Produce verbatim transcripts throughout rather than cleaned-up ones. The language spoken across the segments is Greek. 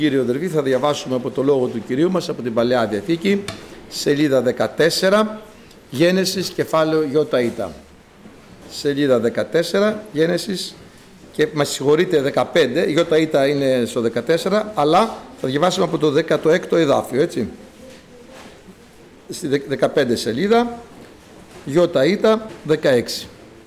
Κύριε αδερφοί, θα διαβάσουμε από το Λόγο του Κυρίου μας, από την Παλαιά Διαθήκη, σελίδα δεκατέσσερα, Γένεσης, κεφάλαιο Ιώτα. Σελίδα δεκατέσσερα, Γένεσης, και μας συγχωρείτε δεκαπέντε, Ιώτα είναι στο δεκατέσσερα, αλλά θα διαβάσουμε από το δέκατο έκτο εδάφιο, έτσι. Στη δεκαπέντε σελίδα, Ιώτα δεκαέξι.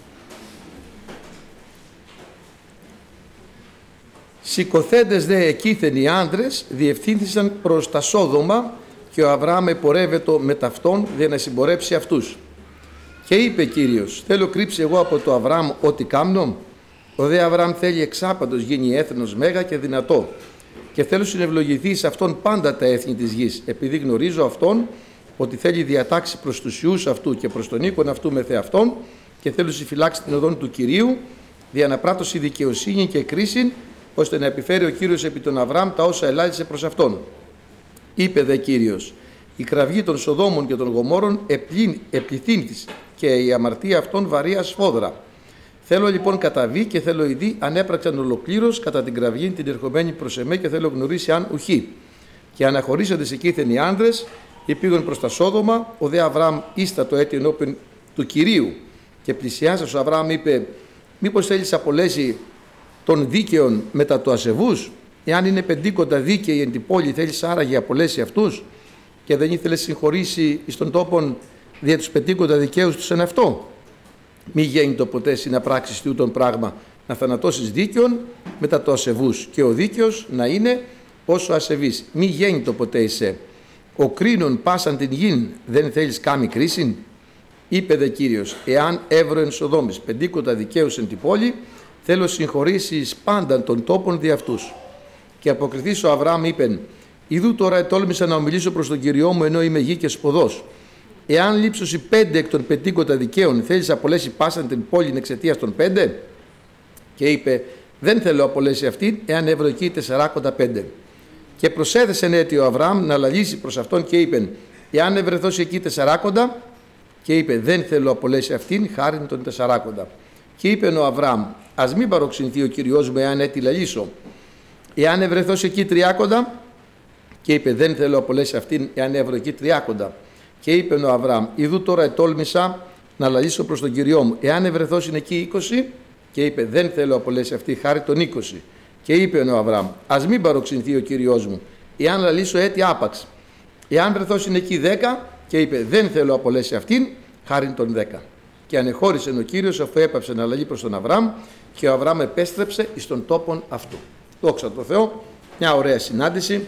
Σηκωθέντες δε εκείθεν οι άντρες, διευθύνθησαν προς τα Σόδομα, και ο Αβραάμ επορεύετο με ταυτόν για να συμπορέψει αυτούς. Και είπε Κύριος, θέλω κρύψει εγώ από το Αβραάμ ό,τι κάμνω. Ο δε Αβραάμ θέλει εξάπαντος γίνει έθνος μέγα και δυνατό, και θέλω συνευλογηθεί σε αυτόν πάντα τα έθνη της γης, επειδή γνωρίζω αυτόν ότι θέλει διατάξει προς τους ιούς αυτού και προς τον οίκον αυτού με θεαυτόν, και θέλω συμφυλάξει την οδόν του Κυρίου, δια να πράττωση δικαιοσύνη και κρίση, ώστε να επιφέρει ο Κύριος επί τον Αβραάμ τα όσα ελάλησε προς αυτόν. Είπε δε Κύριος, η κραυγή των Σοδόμων και των Γομόρων επληθύνθης, και η αμαρτία αυτών βαρία σφόδρα. Θέλω λοιπόν καταβεί και θέλω ειδεί ανέπραξαν ολοκλήρως κατά την κραυγή την ερχομένη προς εμέ, και θέλω γνωρίσει αν ουχή. Και αναχωρήσαντες εκείθεν οι άνδρες, επήγον προς τα Σόδομα, ο δε Αβραάμ ίστατο έτη ενώπιον του Κυρίου. Και πλησιάζοντας ο Αβραάμ είπε, μήπως θέλεις απολέσει των δίκαιων μετά το ασεβούς? Εάν είναι πεντήκοντα δίκαιοι εν την πόλη, θέλεις άραγε απολέσει αυτούς? Και δεν ήθελε συγχωρήσει εις τον τόπον δια τους πεντήκοντα δικαίους τους εν αυτό? Μη γέννητο ποτέ συναπράξεις τούτον πράγμα, να θανατώσεις δίκαιον μετά το ασεβούς, και ο δίκαιος να είναι όσο ασεβής. Μη γέννητο ποτέ είσαι. Ο κρίνων πάσαν την γην δεν θέλεις κάμη κρίσιν? Είπε δε Κύριος, εάν έβρω εν Σοδόμης πεντήκοντα δικαίους εν την πόλη, θέλω συγχωρήσεις πάνταν των τόπων δι' αυτούς. Και αποκριθείς ο Αβραάμ είπεν, ιδού τώρα ετόλμησα να ομιλήσω προς τον Κυριό μου, ενώ είμαι γη και σποδός. Εάν λείψωσι πέντε εκ των πεντήκοντα δικαίων, θέλεις απολέσει πάσαν την πόλη εξαιτίας των πέντε? Και είπε, δεν θέλω απολέσει αυτήν, εάν έβρω εκεί τεσσαράκοντα πέντε. Και προσέθεσεν έτη ο Αβραάμ να λαλήσει προς αυτόν και είπεν, εάν ευρεθώσει εκεί τεσσαράκοντα? Και είπε, δεν θέλω απολέσει αυτήν, χάριν των τεσσαράκοντα. Και είπε ο Αβραάμ, ας μην παροξυνθεί ο Κυριός μου εάν έτη λαλήσω. Εάν ευρεθώσει εκεί τριάκοντα? Και είπε, δεν θέλω απολέσει αυτήν, εάν έβρω εκεί τριάκοντα. Και είπε ο Αβραάμ, ιδού τώρα ετόλμησα να λαλήσω προς τον Κυριό μου, εάν ευρεθώσει εκεί είκοσι? Και είπε, δεν θέλω απολέσει αυτή, χάρη των είκοσι. Και είπε ο Αβραάμ, ας μην παροξυνθεί ο Κυριός μου, εάν λαλήσω έτη άπαξ. Εάν βρεθώσει εκεί δέκα? Και είπε, δεν θέλω απολέσει αυτήν, χάρη των δέκα. Και ανεχώρησε ο Κύριος, αφού έπαψε να λαλεί προς τον Αβραάμ, και ο Αβραάμ επέστρεψε εις τον τόπον αυτού. Δόξα τω Θεώ, μια ωραία συνάντηση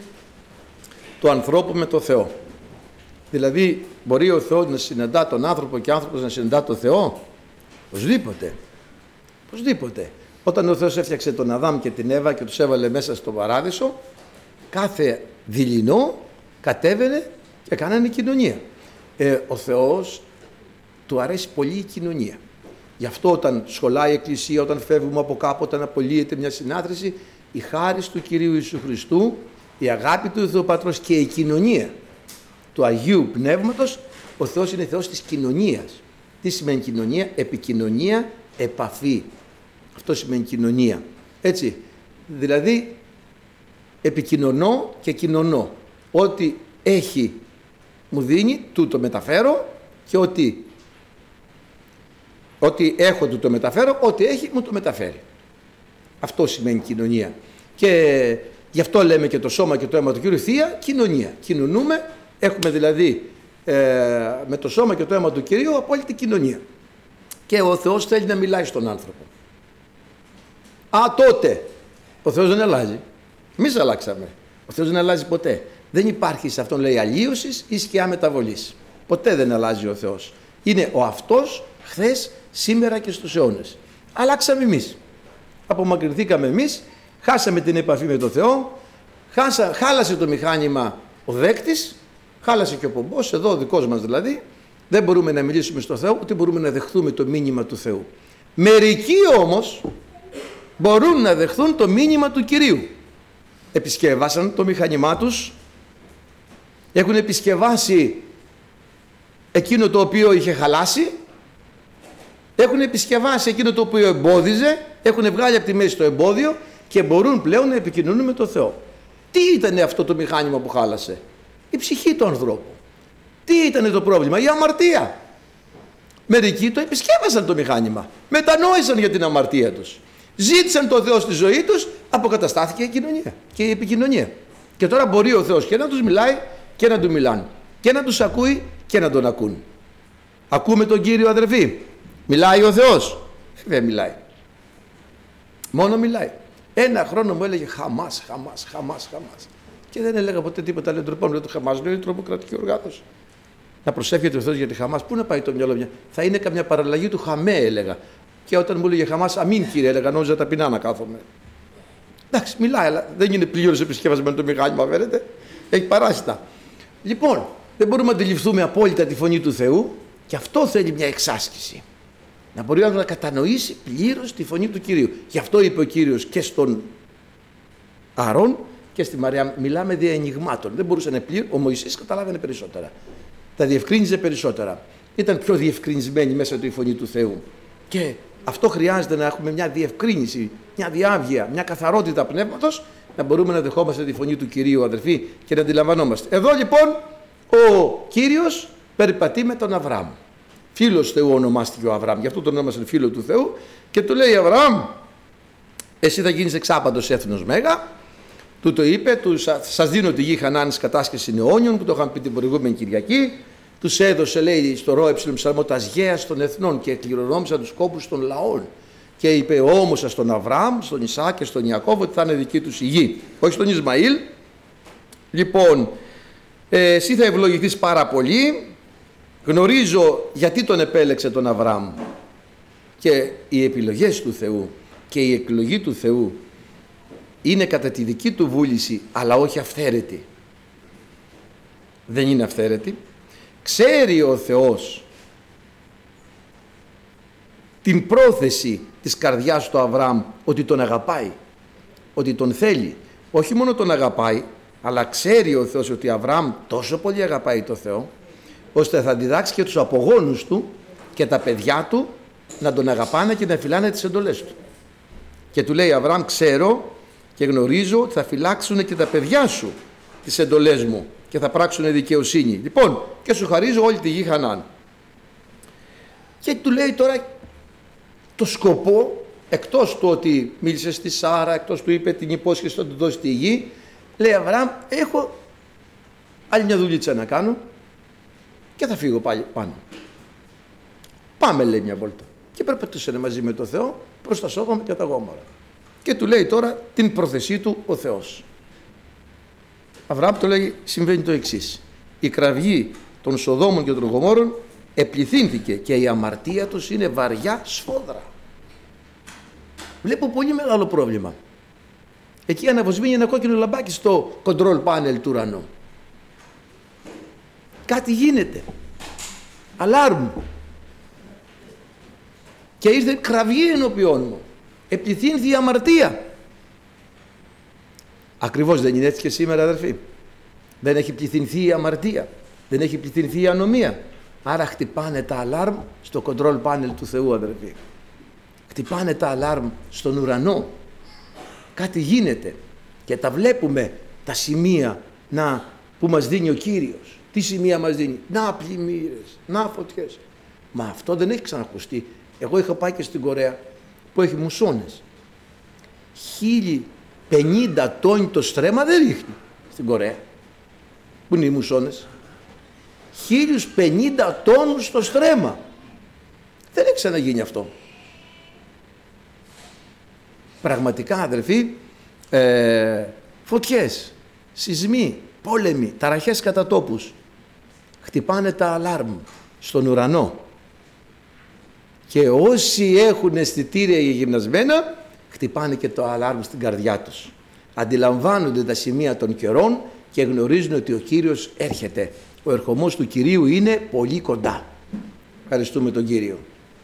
του ανθρώπου με το Θεό. Δηλαδή, μπορεί ο Θεός να συναντά τον άνθρωπο και ο άνθρωπος να συναντά τον Θεό? Οπωσδήποτε. Οπωσδήποτε. Όταν ο Θεός έφτιαξε τον Αδάμ και την Εύα και τους έβαλε μέσα στο παράδεισο, κάθε δειλινό κατέβαινε και κάνανε κοινωνία. Ε, ο Θεός του αρέσει πολύ η κοινωνία. Γι' αυτό όταν σχολάει η Εκκλησία, όταν φεύγουμε από κάπου, όταν απολύεται μια συνάθρηση, η χάρις του Κυρίου Ιησού Χριστού, η αγάπη του Θεού Πατρός και η κοινωνία του Αγίου Πνεύματος, ο Θεός είναι Θεός της κοινωνίας. Τι σημαίνει κοινωνία? Επικοινωνία, επαφή. Αυτό σημαίνει κοινωνία. Έτσι, δηλαδή επικοινωνώ και κοινωνώ. Ό,τι έχει μου δίνει, τούτο μεταφέρω, και ό,τι, ό,τι έχω του το μεταφέρω, ό,τι έχει μου το μεταφέρει. Αυτό σημαίνει κοινωνία. Και γι' αυτό λέμε και το σώμα και το αίμα του Κύριου θεία κοινωνία. Κοινωνούμε, έχουμε δηλαδή ε, με το σώμα και το αίμα του Κυρίου απόλυτη κοινωνία. Και ο Θεός θέλει να μιλάει στον άνθρωπο. Α, τότε ο Θεός δεν αλλάζει. Εμείς αλλάξαμε. Ο Θεός δεν αλλάζει ποτέ. Δεν υπάρχει σε αυτόν, λέει, αλλίωσης ή σκιά μεταβολής. Ποτέ δεν αλλάζει ο Θεός. Είναι ο αυτός χθες, σήμερα και στους αιώνες. Αλλάξαμε εμείς. Απομακρυνθήκαμε εμείς, χάσαμε την επαφή με τον Θεό, χάσα, χάλασε το μηχάνημα ο δέκτης, χάλασε και ο πομπός, εδώ ο δικός μας δηλαδή. Δεν μπορούμε να μιλήσουμε στον Θεό, ούτε μπορούμε να δεχθούμε το μήνυμα του Θεού. Μερικοί όμως μπορούν να δεχθούν το μήνυμα του Κυρίου. Επισκευάσαν το μηχάνημά τους, έχουν επισκευάσει εκείνο το οποίο είχε χαλάσει, έχουν επισκευάσει εκείνο το οποίο εμπόδιζε, έχουν βγάλει από τη μέση το εμπόδιο και μπορούν πλέον να επικοινωνούν με τον Θεό. Τι ήταν αυτό το μηχάνημα που χάλασε? Η ψυχή του ανθρώπου. Τι ήταν το πρόβλημα? Η αμαρτία. Μερικοί το επισκέπασαν το μηχάνημα. Μετανόησαν για την αμαρτία τους. Ζήτησαν τον Θεό στη ζωή τους, αποκαταστάθηκε η κοινωνία και η επικοινωνία. Και τώρα μπορεί ο Θεός και να τους μιλάει και να του μιλάνε. Και να τους ακούει και να τον ακούν. Ακούμε τον Κύριο, αδερφοί? Μιλάει ο Θεός? Δεν μιλάει. Μόνο μιλάει. Ένα χρόνο μου έλεγε Χαμάς, Χαμάς, Χαμάς, Χαμάς. Και δεν έλεγα ποτέ τίποτα. Λέω τροπών, λέω το Χαμάς, λέω η τρομοκρατική οργάνωση. Να προσεύχεται ο Θεός για τη Χαμάς. Πού να πάει το μυαλό μου? Θα είναι καμιά παραλλαγή του Χαμέ, έλεγα. Και όταν μου έλεγε Χαμάς, αμήν κύριε, έλεγα, νόμιζα ταπεινά να κάθομαι. Εντάξει, μιλάει, αλλά δεν είναι πλήρως επισκευασμένο το μηχάνημα, φαίνεται. Έχει παράσιτα. Λοιπόν, δεν μπορούμε να αντιληφθούμε απόλυτα τη φωνή του Θεού, και αυτό θέλει μια εξάσκηση. Να μπορεί να κατανοήσει πλήρως τη φωνή του Κυρίου. Γι' αυτό είπε ο Κύριος και στον Αρών και στη Μαριά, μιλάμε δια ενιγμάτων. Δεν μπορούσε να είναι πλήρω. Ο Μωυσής καταλάβαινε περισσότερα. Τα διευκρίνιζε περισσότερα. Ήταν πιο διευκρινισμένη μέσα του η φωνή του Θεού. Και αυτό χρειάζεται, να έχουμε μια διευκρίνηση, μια διάβγεια, μια καθαρότητα πνεύματος, να μπορούμε να δεχόμαστε τη φωνή του Κυρίου, αδερφοί, και να αντιλαμβανόμαστε. Εδώ λοιπόν ο Κύριος περιπατεί με τον Αβραάμ. Φίλος Θεού ονομάστηκε ο Αβραάμ, γι' αυτό τον ονόμασε φίλο του Θεού, και του λέει Αβραάμ, εσύ θα γίνεις εξάπαντος έθνος μέγα. Του το είπε, του, σας δίνω τη γη Χανάνης κατάσχεση αιώνιων, που το είχαν πει την προηγούμενη Κυριακή. Τους έδωσε, λέει, στο ρο έψιλον ψαλμό τα σγέας των εθνών και κληρονόμησαν τους κόπους των λαών. Και είπε όμωσα στον Αβραάμ, στον Ισαάκ και στον Ιακώβ ότι θα είναι δική τους η γη. Όχι στον Ισμαήλ. Λοιπόν, ε, εσύ θα ευλογηθείς πάρα πολύ. Γνωρίζω γιατί τον επέλεξε τον Αβραάμ. Και οι επιλογές του Θεού και η εκλογή του Θεού είναι κατά τη δική του βούληση, αλλά όχι αυθαίρετη. Δεν είναι αυθαίρετη. Ξέρει ο Θεός την πρόθεση της καρδιάς του Αβραάμ, ότι τον αγαπάει, ότι τον θέλει. Όχι μόνο τον αγαπάει, αλλά ξέρει ο Θεός ότι Αβραάμ τόσο πολύ αγαπάει το Θεό, ώστε θα διδάξει και τους απογόνους του και τα παιδιά του να τον αγαπάνε και να φυλάνε τις εντολές του. Και του λέει Αβραάμ, ξέρω και γνωρίζω ότι θα φυλάξουν και τα παιδιά σου τις εντολές μου και θα πράξουν δικαιοσύνη. Λοιπόν, και σου χαρίζω όλη τη γη Χανάν. Και του λέει τώρα το σκοπό, εκτός του ότι μίλησε στη Σάρα, εκτός του είπε την υπόσχεση να του δώσει τη γη, λέει Αβραάμ, έχω άλλη μια δουλίτσα να κάνω και θα φύγω πάλι πάνω. Πάμε, λέει, μια βόλτα. Και περπατούσε μαζί με το Θεό προς τα Σόδομα και τα Γόμορα. Και του λέει τώρα την πρόθεσή του ο Θεός. Αβραάμ το λέει, συμβαίνει το εξής. Η κραυγή των Σοδόμων και των Γομόρων επληθύνθηκε και η αμαρτία τους είναι βαριά σφόδρα. Βλέπω πολύ μεγάλο πρόβλημα. Εκεί αναβοσβήνει ένα κόκκινο λαμπάκι στο control panel του ουρανού. Κάτι γίνεται. Αλάρμ. Και ήρθε κραυγή ενώπιόν μου. Επληθύνθη η αμαρτία. Ακριβώς δεν είναι έτσι και σήμερα, αδερφοί? Δεν έχει πληθυνθεί η αμαρτία, δεν έχει πληθυνθεί η ανομία. Άρα χτυπάνε τα αλάρμ στο control panel του Θεού, αδερφοί. Χτυπάνε τα αλάρμ στον ουρανό. Κάτι γίνεται και τα βλέπουμε τα σημεία να, που μας δίνει ο Κύριος. Τι σημεία μας δίνει? Να πλημμύρες, να φωτιές. Μα αυτό δεν έχει ξανακουστεί. Εγώ είχα πάει και στην Κορέα που έχει μουσώνες. χίλια πενήντα τόνοι το στρέμμα δεν ρίχνει στην Κορέα. Πού είναι οι μουσώνες? χίλια πενήντα τόνους το στρέμμα. Δεν έχει ξαναγίνει αυτό. Πραγματικά, αδελφοί, ε, φωτιές, σεισμοί, πόλεμοι, ταραχές κατά τόπους. Χτυπάνε τα αλάρμ στον ουρανό. Και όσοι έχουν αισθητήρια γυμνασμένα, χτυπάνε και το αλάρμ στην καρδιά τους. Αντιλαμβάνονται τα σημεία των καιρών και γνωρίζουν ότι ο Κύριος έρχεται. Ο ερχομός του Κυρίου είναι πολύ κοντά. Ευχαριστούμε τον Κύριο.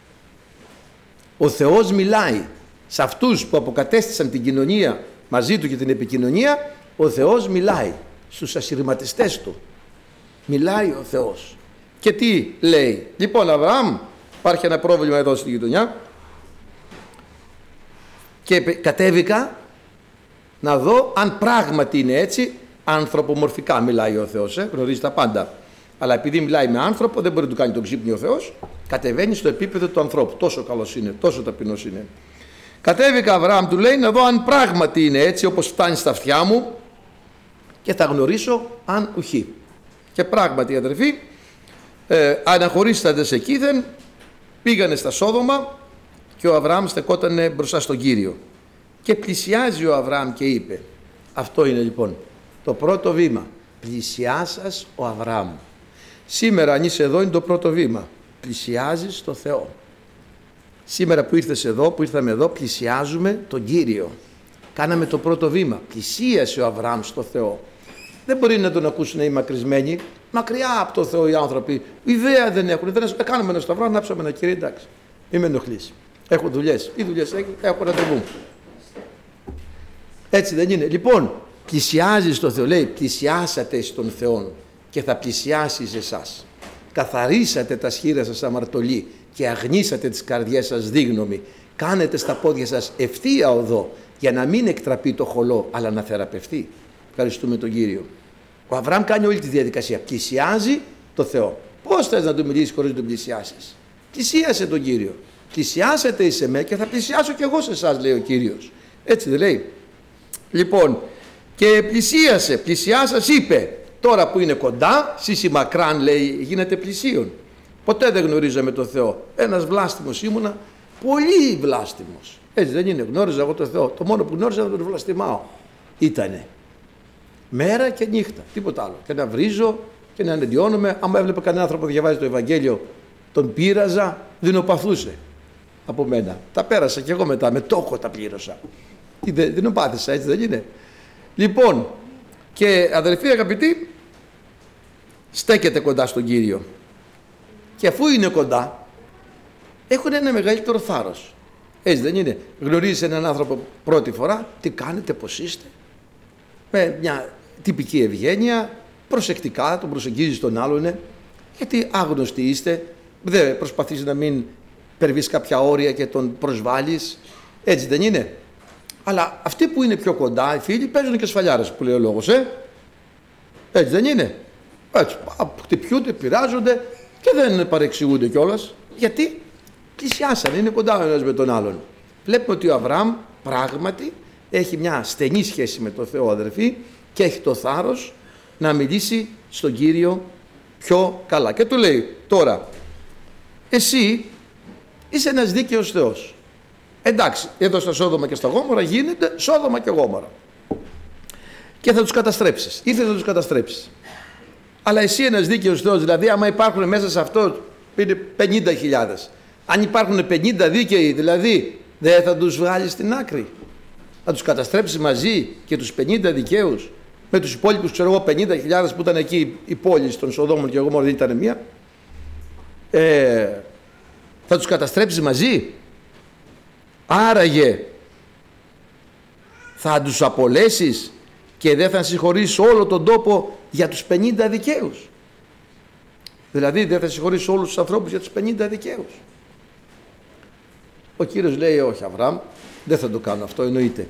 Ο Θεός μιλάει σε αυτούς που αποκατέστησαν την κοινωνία μαζί του και την επικοινωνία. Ο Θεός μιλάει στους ασυρματιστές του. Μιλάει ο Θεός. Και τι λέει? Λοιπόν, Αβραάμ, υπάρχει ένα πρόβλημα εδώ στη γειτονιά και κατέβηκα να δω αν πράγματι είναι έτσι. Ανθρωπομορφικά μιλάει ο Θεός, ε, γνωρίζει τα πάντα. Αλλά επειδή μιλάει με άνθρωπο, δεν μπορεί να του κάνει τον ξύπνιο ο Θεός. Κατεβαίνει στο επίπεδο του ανθρώπου. Τόσο καλός είναι, τόσο ταπεινός είναι. Κατέβηκε ο Αβραάμ, του λέει, να δω αν πράγματι είναι έτσι όπως φτάνει στα αυτιά μου και θα γνωρίσω αν ουχή. Και πράγματι, αδερφοί, ε, αναχωρήσαντες εκείθεν, πήγανε στα Σόδομα και ο Αβραάμ στεκότανε μπροστά στον Κύριο. Και πλησιάζει ο Αβραάμ και είπε, αυτό είναι λοιπόν το πρώτο βήμα. Πλησιάσας ο Αβραάμ. Σήμερα αν είσαι εδώ είναι το πρώτο βήμα. Πλησιάζεις το Θεό. Σήμερα που ήρθες εδώ, που ήρθαμε εδώ, πλησιάζουμε τον Κύριο. Κάναμε το πρώτο βήμα. Πλησίασε ο Αβραάμ στο Θεό. Δεν μπορεί να τον ακούσουν οι μακρισμένοι. Μακριά από το Θεό οι άνθρωποι. Ιδέα δεν έχουν. Δεν θα κάνουμε ένα σταυρό, ανάψαμε ένα Κύριε, εντάξει. Μην με ενοχλείς. Έχω δουλειές. Τι δουλειές έχει, έχω ραντεβού. Έτσι δεν είναι. Λοιπόν, πλησιάζεις το Θεό. Λέει, πλησιάσατε στον Θεό και θα πλησιάσει εσάς. Καθαρίσατε τα σχήρα σας αμαρτωλή και αγνίσατε τις καρδιές σας δίγνωμη. Κάνετε στα πόδια σας ευθεία οδό για να μην εκτραπεί το χολό αλλά να θεραπευτεί. Ευχαριστούμε τον Κύριο. Ο Αβραάμ κάνει όλη τη διαδικασία. Πλησιάζει το Θεό. Πώς θες να του μιλήσεις χωρίς να τον πλησιάσεις? Πλησίασε τον Κύριο. Πλησιάσετε εις εμέ και θα πλησιάσω κι εγώ σε εσάς, λέει ο Κύριος. Έτσι δεν λέει? Λοιπόν, και πλησίασε, πλησιάσας είπε. Τώρα που είναι κοντά, σύση μακράν, λέει, γίνεται πλησίον. Ποτέ δεν γνωρίζαμε τον Θεό. Ένας βλάστημος ήμουνα, πολύ βλάστημος. Έτσι δεν είναι? Γνώριζα εγώ τον Θεό. Το μόνο που γνώριζα να τον βλαστημάω ήτανε. Μέρα και νύχτα, τίποτα άλλο. Και να βρίζω και να εναντιώνομαι. Άμα έβλεπε κανένα άνθρωπο που διαβάζει το Ευαγγέλιο, τον πείραζα, δεινοπαθούσε από μένα. Τα πέρασα κι εγώ μετά, με τόχο τα πλήρωσα. Δεινοπάθησα, έτσι δεν είναι? Λοιπόν, και αδελφοί αγαπητοί, στέκεται κοντά στον Κύριο. Και αφού είναι κοντά, έχουν ένα μεγαλύτερο θάρρος. Έτσι δεν είναι? Γνωρίζεις έναν άνθρωπο πρώτη φορά, τι κάνετε, πώς είστε? Με μια τυπική ευγένεια, προσεκτικά τον προσεγγίζεις τον άλλον, γιατί άγνωστοι είστε, δεν προσπαθείς να μην περβείς κάποια όρια και τον προσβάλλεις. Έτσι δεν είναι? Αλλά αυτοί που είναι πιο κοντά, οι φίλοι, παίζουν και σφαλιάρες που λέει ο λόγος, ε. Έτσι δεν είναι? Έτσι, χτυπιούνται, πειράζονται και δεν παρεξηγούνται κιόλας. Γιατί? Πλησιάσανε, είναι κοντά ο ένας με τον άλλον. Βλέπουμε ότι ο Αβραάμ πράγματι έχει μια στενή σχέση με τον Θεό, αδερφοί, και έχει το θάρρος να μιλήσει στον Κύριο πιο καλά. Και του λέει τώρα, εσύ είσαι ένας δίκαιος Θεός. Εντάξει, εδώ στα Σόδομα και στα Γόμορα γίνεται Σόδομα και Γόμορα. Και θα τους καταστρέψεις. Ήρθε να τους καταστρέψεις. Αλλά εσύ ένας δίκαιος Θεός, δηλαδή άμα υπάρχουν μέσα σε αυτό πενήντα χιλιάδες. Αν υπάρχουν πενήντα δίκαιοι, δηλαδή δεν θα τους βγάλεις στην άκρη? Θα τους καταστρέψεις μαζί και τους πενήντα δικαίους με τους υπόλοιπους, ξέρω εγώ, πενήντα χιλιάδες που ήταν εκεί οι πόλεις των Σοδόμων και Γομόρων, δεν ήταν μία? Ε, θα τους καταστρέψεις μαζί? Άραγε θα τους απολέσεις και δεν θα συγχωρήσεις όλο τον τόπο για τους πενήντα δικαίους? Δηλαδή δεν θα συγχωρήσεις όλους τους ανθρώπους για τους πενήντα δικαίους? Ο Κύριος λέει, όχι Αβραάμ, δεν θα το κάνω αυτό, εννοείται.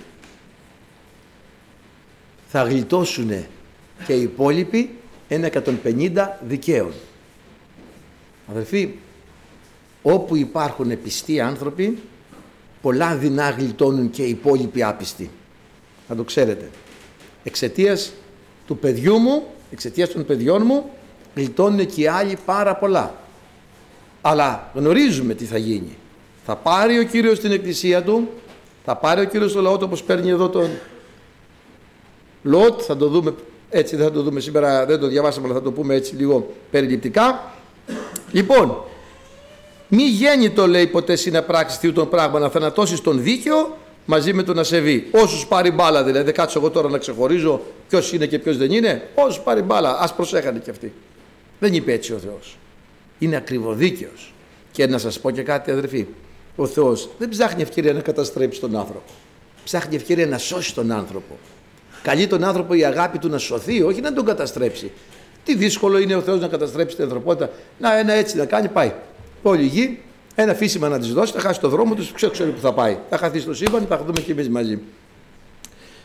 Θα γλιτώσουν και οι υπόλοιποι ένα εκατόν πενήντα δικαίων. Αδελφοί, όπου υπάρχουν πιστοί άνθρωποι, πολλά δεινά γλιτώνουν και οι υπόλοιποι άπιστοι. Να το ξέρετε. Εξαιτίας του παιδιού μου, εξαιτίας των παιδιών μου, γλιτώνουν και οι άλλοι πάρα πολλά. Αλλά γνωρίζουμε τι θα γίνει. Θα πάρει ο Κύριος την εκκλησία του, θα πάρει ο Κύριος το λαό του όπως παίρνει εδώ τον Λότ, θα το δούμε έτσι, δεν θα το δούμε σήμερα, δεν το διαβάσαμε, αλλά θα το πούμε έτσι λίγο περιληπτικά. Λοιπόν, μη γέννητο, λέει, ποτέ συναπράξεις τι ούτων πράγμα, να θανατώσεις τον δίκαιο μαζί με τον ασεβή. Όσους πάρει μπάλα, δηλαδή, δεν κάτσω εγώ τώρα να ξεχωρίζω ποιος είναι και ποιος δεν είναι. Όσους πάρει μπάλα, ας προσέχανε κι αυτοί. Δεν είπε έτσι ο Θεός. Είναι ακριβοδίκαιος. Και να σας πω και κάτι, αδερφοί. Ο Θεός δεν ψάχνει ευκαιρία να καταστρέψει τον άνθρωπο. Ψάχνει ευκαιρία να σώσει τον άνθρωπο. Καλεί τον άνθρωπο η αγάπη του να σωθεί, όχι να τον καταστρέψει. Τι δύσκολο είναι ο Θεός να καταστρέψει την ανθρωπότητα. Να, ένα έτσι να κάνει, πάει. Όλη η γη, ένα φύσιμα να της δώσει, θα χάσει το δρόμο του, ξέρω, ξέρω που θα πάει. Θα χαθεί στο σύμπαν, θα δούμε και εμείς μαζί.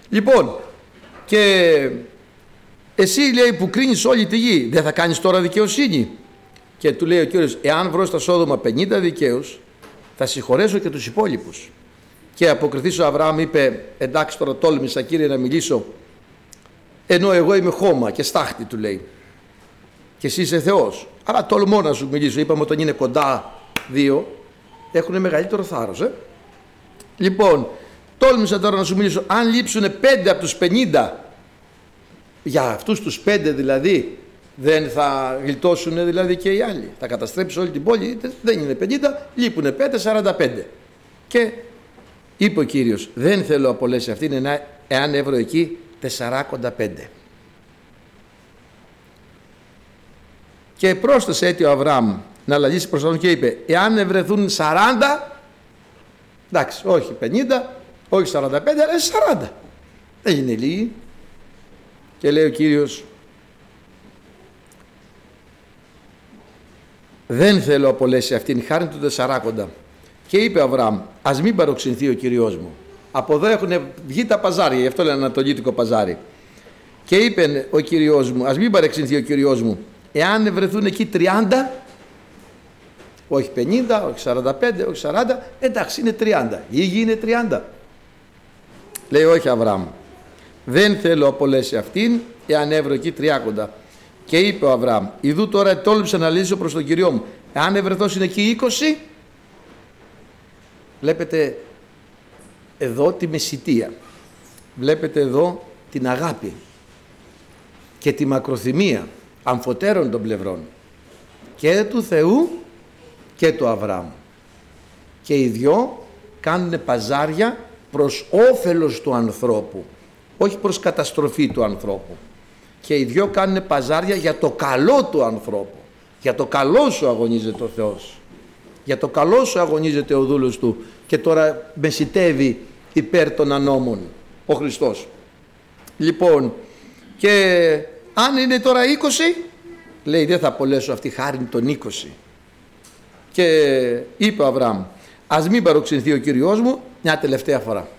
Λοιπόν, και εσύ, λέει, που κρίνεις όλη τη γη, δεν θα κάνεις τώρα δικαιοσύνη? Και του λέει ο Κύριος, εάν βρω στα Σόδομα πενήντα δικαίους, θα συγχωρέσω και τους υπόλοιπους. Και αποκριθής ο Αβραάμ είπε, εντάξει, τώρα τόλμησα, Κύριε, να μιλήσω, ενώ εγώ είμαι χώμα και στάχτη, του λέει, και εσύ είσαι Θεός, αλλά τολμώ να σου μιλήσω. Είπαμε, όταν είναι κοντά δύο έχουν μεγαλύτερο θάρρος, ε? Λοιπόν, τόλμησα τώρα να σου μιλήσω, αν λείψουν πέντε από τους πενήντα, για αυτούς τους πέντε δηλαδή δεν θα γλιτώσουν δηλαδή και οι άλλοι? Θα καταστρέψει όλη την πόλη? Δεν είναι πενήντα, λείπουν πέντε, σαράντα πέντε. Και είπε ο Κύριος, δεν θέλω απολέσει αυτήν, εάν έβρω εκεί τεσσαράκοντα πέντε. Και πρόσθεσε έτσι ο Αβραάμ να λαλήσει προς τον και είπε, εάν ευρεθούν σαράντα, εντάξει, όχι πενήντα, όχι σαράντα πέντε, αλλά σαράντα. Δεν είναι λίγοι. Και λέει ο Κύριος, δεν θέλω απολέσει αυτήν, χάρη του τεσσαράκοντα. Και είπε ο Αβραάμ, ας μην παροξυνθεί ο Κυριός μου. Από εδώ έχουν βγει τα παζάρια, γι' αυτό λένε ανατολίτικο παζάρι. Και είπε ο Κυριός μου, ας μην παρεξυνθεί ο Κυριός μου, εάν βρεθούν εκεί τριάντα, όχι πενήντα, όχι σαράντα πέντε, όχι σαράντα, εντάξει, είναι τριάντα. Η γη είναι τριάντα. Λέει, όχι Αβραάμ, δεν θέλω απολέσει αυτήν, εάν έβρω εκεί τριάκοντα. Και είπε ο Αβραάμ, ιδού τώρα τόλμησα να λύσω προς τον Κυριό μου, εάν ευρεθώσουν εκεί είκοσι, βλέπετε εδώ τη μεσιτεία, βλέπετε εδώ την αγάπη και τη μακροθυμία αμφωτέρων των πλευρών και του Θεού και του Αβραάμ. Και οι δυο κάνουν παζάρια προς όφελος του ανθρώπου, όχι προς καταστροφή του ανθρώπου. Και οι δυο κάνουν παζάρια για το καλό του ανθρώπου. Για το καλό σου αγωνίζεται ο Θεός. Για το καλό σου αγωνίζεται ο δούλος του. Και τώρα μεσιτεύει υπέρ των ανώμων ο Χριστός. Λοιπόν, και αν είναι τώρα είκοσι, λέει, δεν θα απολέσω αυτή χάρη των είκοσι. Και είπε ο Αβραάμ, ας μην παροξυνθεί ο Κυριός μου μια τελευταία φορά.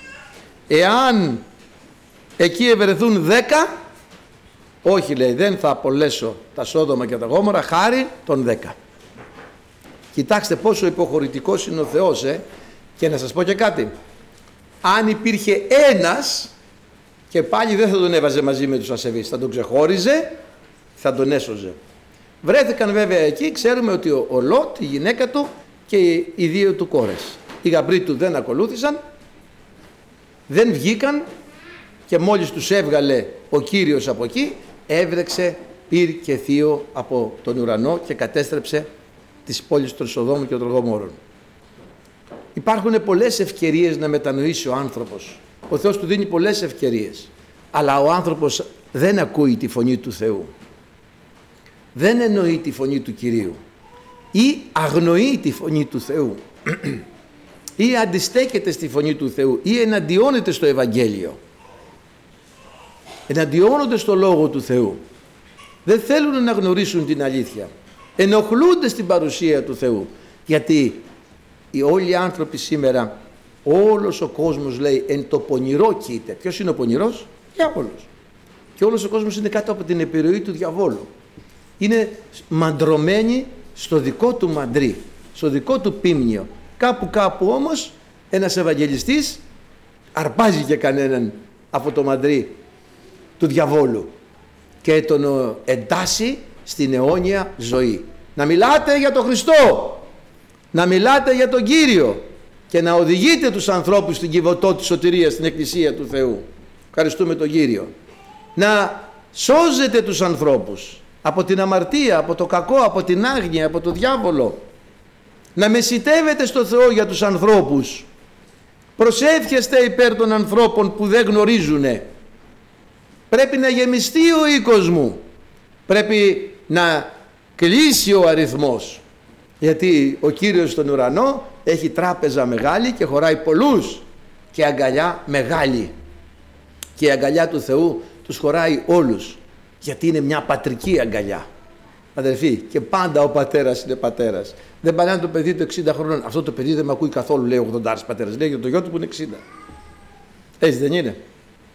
Εάν εκεί ευρεθούν δέκα, όχι, λέει, δεν θα απολέσω τα Σόδομα και τα Γόμορα χάρη των δέκα. Κοιτάξτε πόσο υποχωρητικός είναι ο Θεός, ε? Και να σας πω και κάτι, αν υπήρχε ένας, και πάλι δεν θα τον έβαζε μαζί με τους ασεβείς, θα τον ξεχώριζε, θα τον έσωζε. Βρέθηκαν βέβαια εκεί, ξέρουμε ότι ο, ο Λότ, η γυναίκα του και οι, οι δύο του κόρες, οι γαμπροί του δεν ακολούθησαν, δεν βγήκαν, και μόλις τους έβγαλε ο Κύριος από εκεί, έβρεξε πυρ και θείο από τον ουρανό και κατέστρεψε τις πόλεις των Σοδόμων και των Γομόρων. Υπάρχουν πολλές ευκαιρίες να μετανοήσει ο άνθρωπος. Ο Θεός του δίνει πολλές ευκαιρίες, αλλά ο άνθρωπος δεν ακούει τη φωνή του Θεού, δεν εννοεί τη φωνή του Κυρίου, ή αγνοεί τη φωνή του Θεού ή αντιστέκεται στη φωνή του Θεού ή εναντιώνεται στο Ευαγγέλιο, εναντιώνονται στο Λόγο του Θεού, δεν θέλουν να γνωρίσουν την αλήθεια, ενοχλούνται στην παρουσία του Θεού. Γιατί οι όλοι οι άνθρωποι σήμερα, όλος ο κόσμος, λέει, εν το πονηρό κοίται. Ποιος είναι ο πονηρός? Διάβολος. Και όλος ο κόσμος είναι κάτω από την επιρροή του διαβόλου. Είναι μαντρωμένοι στο δικό του μαντρί, στο δικό του πίμνιο. Κάπου κάπου όμως ένας Ευαγγελιστής αρπάζει και κανέναν από το μαντρί του διαβόλου και τον εντάσσει στην αιώνια ζωή. Να μιλάτε για τον Χριστό, να μιλάτε για τον Κύριο και να οδηγείτε τους ανθρώπους στην κυβωτό της σωτηρίας, στην Εκκλησία του Θεού. Ευχαριστούμε τον Κύριο. Να σώζετε τους ανθρώπους από την αμαρτία, από το κακό, από την άγνοια, από το διάβολο. Να μεσιτεύετε στο Θεό για τους ανθρώπους. Προσεύχεστε υπέρ των ανθρώπων που δεν γνωρίζουνε. Πρέπει να γεμιστεί ο οίκος μου. Πρέπει να κλείσει ο αριθμός. Γιατί ο Κύριος στον ουρανό έχει τράπεζα μεγάλη και χωράει πολλούς και αγκαλιά μεγάλη. Και η αγκαλιά του Θεού τους χωράει όλους. Γιατί είναι μια πατρική αγκαλιά. Αδερφοί, και πάντα ο πατέρας είναι πατέρας. Δεν παλάνε το παιδί του εξήντα χρόνων. Αυτό το παιδί δεν με ακούει καθόλου, λέει ο ογδόντα πατέρας. Λέει για το γιο του που είναι εξήντα. Έτσι δεν είναι?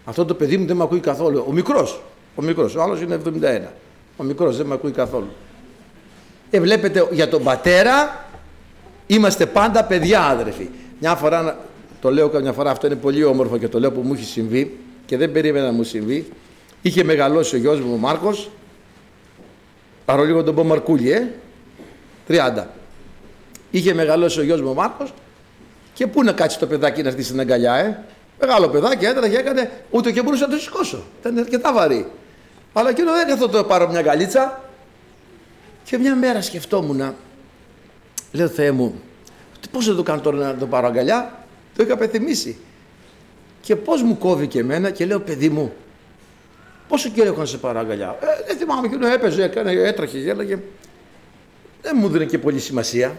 Αυτό το παιδί μου δεν με ακούει καθόλου. Ο μικρός, ο μικρός, ο άλλος είναι εβδομήντα ένα. Ο μικρός δεν με ακούει καθόλου. Ε, βλέπετε, για τον πατέρα είμαστε πάντα παιδιά, αδερφοί. Μια φορά, το λέω καμιά φορά, αυτό είναι πολύ όμορφο και το λέω που μου έχει συμβεί και δεν περίμενα να μου συμβεί. Είχε μεγαλώσει ο γιος μου ο Μάρκος, παρόλο τον πω Μαρκούλη, ε, τριάντα. Είχε μεγαλώσει ο γιος μου ο Μάρκος και πού να κάτσει το παιδάκι να έρθει στην αγκαλιά, ε. Μεγάλο παιδάκι, έτρεχε, έκανε, ούτε και μπορούσα να το σηκώσω. Ήταν αρκετά βαρύ. Αλλά εκείνο δεν καθόταν να πάρω μια αγκαλίτσα. Και μια μέρα σκεφτόμουν, λέω Θεέ μου, πώς δεν το κάνω τώρα να το πάρω αγκαλιά, το είχα πεθυμίσει. Και πώς μου κόβει και εμένα και λέω παιδί μου, πόσο καιρό έχω να σε πάρω αγκαλιά. Ε, δεν θυμάμαι, εκείνο έπαιζε, έκανε, έτρεχε, γέλαγε. Δεν μου δίνει και πολύ σημασία.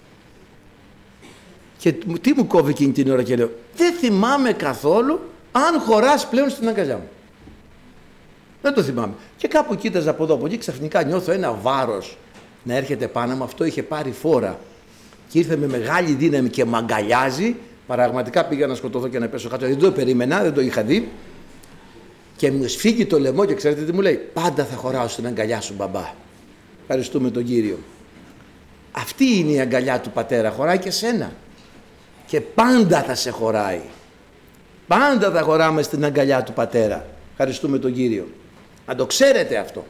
Και τι μου κόβει εκείνη την ώρα και λέω, δεν θυμάμαι καθόλου αν χωράς πλέον στην αγκαλιά μου. Δεν το θυμάμαι. Και κάπου κοίταζα από εδώ από εκεί, ξαφνικά νιώθω ένα βάρος να έρχεται πάνω μου. Αυτό είχε πάρει φόρα. Και ήρθε με μεγάλη δύναμη και μ' αγκαλιάζει. Πραγματικά πήγα να σκοτωθώ και να πέσω κάτω. Δεν το περίμενα, δεν το είχα δει. Και μου σφίγγει το λαιμό και ξέρετε τι μου λέει. Πάντα θα χωράω στην αγκαλιά σου, μπαμπά. Ευχαριστούμε τον Κύριο. Αυτή είναι η αγκαλιά του πατέρα. Χωράει και σένα. Και πάντα θα σε χωράει. Πάντα θα χωράμε στην αγκαλιά του πατέρα. Ευχαριστούμε τον Κύριο. Να το ξέρετε αυτό.